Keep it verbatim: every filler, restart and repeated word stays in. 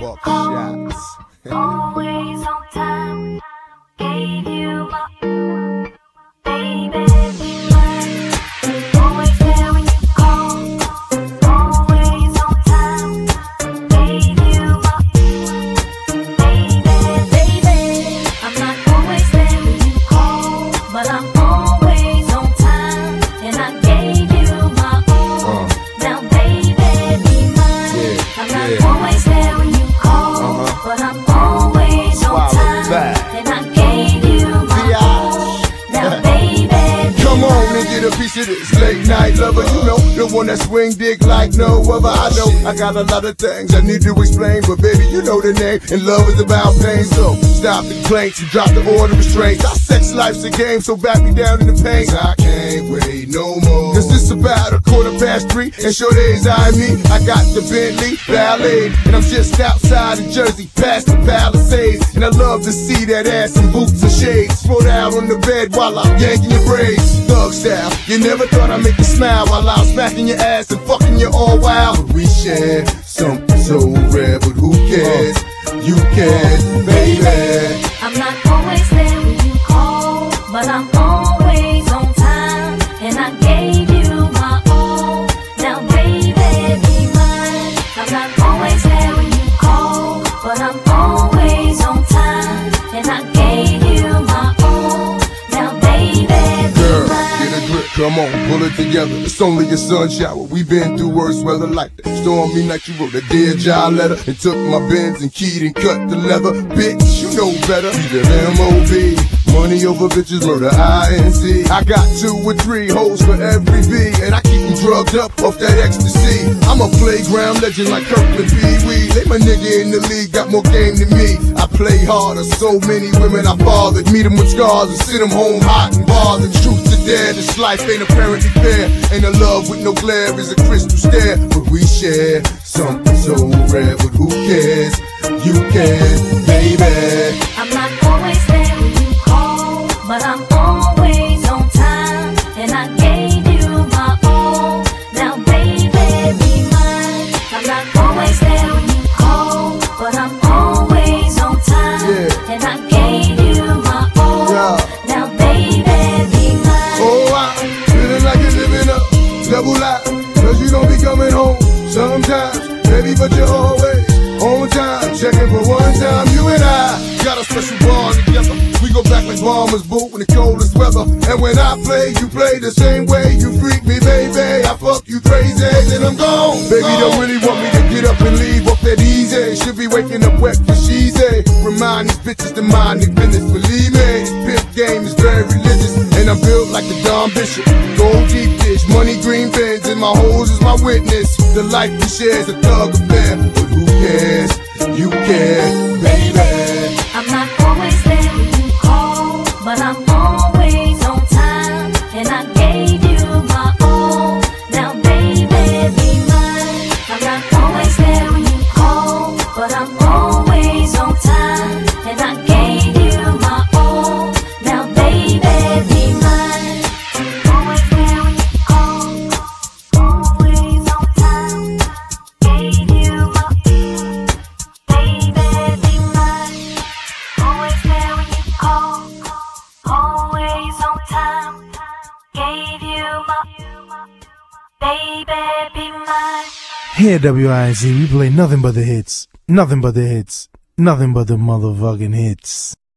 Buckshots. Always on time, gave you my baby, be mine. Always there when you call, always on time, gave you my baby, baby. I'm not always there when you call, but I'm always on time, and I gave you my all. Uh. Now baby, be mine. Yeah, I'm not yeah. always there when you call, uh-huh. but I'm always on time, and I gave you my all. Now baby, come on and get a piece of this late night lover. You know, the one that swing dick like no other. I know I got a lot of things I need to explain, but baby, you know the name, and love is about pain. So stop the complaints and drop the order of restraints. Our sex life's a game, so back me down in the pain. I can't wait no more, cause it's about a quarter past three, and sure days I me. I got the Bentley Ballet, and I'm just outside of Jersey, past the Palisades. And I love to see that ass in boots and shades, spread out on the bed while I'm yanking your braids. Thug style, you never thought I'd make you smile while I'm smacking your ass and fucking you all wild. But we share something so rare, but who cares? You care, baby. I'm not always there when you call, but I'm always on time, and I gave you my all. Now baby, be mine. I'm not always there when you call, but I'm always on time, and I gave you my all. Now baby, be mine. Come on, pull it together. It's only a sun shower. We've been through worse weather like that. Stormy night, you wrote a Dear John letter and took my Benz and keyed and cut the leather. Bitch, you know better. Either M O B, money over bitches, murder I N C. I got two or three hoes for every V, and I keep them drugged up off that ecstasy. I'm a playground legend like Kirkland Pee Wee. They my nigga in the league, got more game than me. I play harder, so many women I fathered. Meet them with scars and send them home hot and bothered. Truth to dare, this life ain't apparently fair. Ain't a love with no glare, is a crystal stare. But we share something so rare, but who cares? You care, baby. I'm not always there when you call, but I'm always on time, and I gave you my all. Now baby, be mine. I'm not always there when you call, but I'm always on time, yeah. and I gave you my all. Yeah. Now baby, be mine. Oh, I'm feeling like you're living up, double life, cause you don't be coming home sometimes, baby, but you're always on time. Checking for one time, you and I got a special bond together. We go back like bombers boot in the coldest weather. And when I play, you play the same way. You freak me, baby, I fuck you crazy, then I'm gone. Baby, don't really want me to get up and leave off that easy. Should be waking up wet for she's a. Remind these bitches to mind their business, believe me. This pimp game is very religious, and I'm built like the Don Bishop. Gold deep dish, money green bins, and my hoes is my witness. The life we share is a thug affair, but who cares? You care, baby. I'm not always there when you call, but I'm always on time, and I gave you my all. Now baby, be mine. I'm not always there when you call, but I'm always on time, and I gave you my all. Now baby, be mine. Always there when you call, always on time, gave you my baby, be mine. Always there when you call, always on time, gave you my baby, be mine. Here at W I Z, we play nothing but the hits, nothing but the hits, nothing but the motherfucking hits.